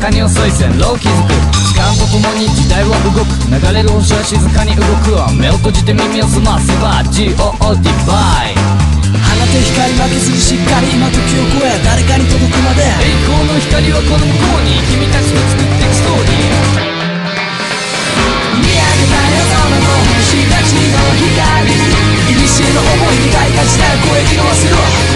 かに遅い線路を築く。時間とともに時代は動く。流れる星は静かに動く。目を閉じて耳を澄ませば GOD バイ。 放て光負けずにしっかり今時を超え誰かに届くまで。 栄光の光はこの向こうに君たちと作っていくストーリー。 見上げた夜空の星たちの光、いにしえの想いに描いた時代を超え色褪せろ。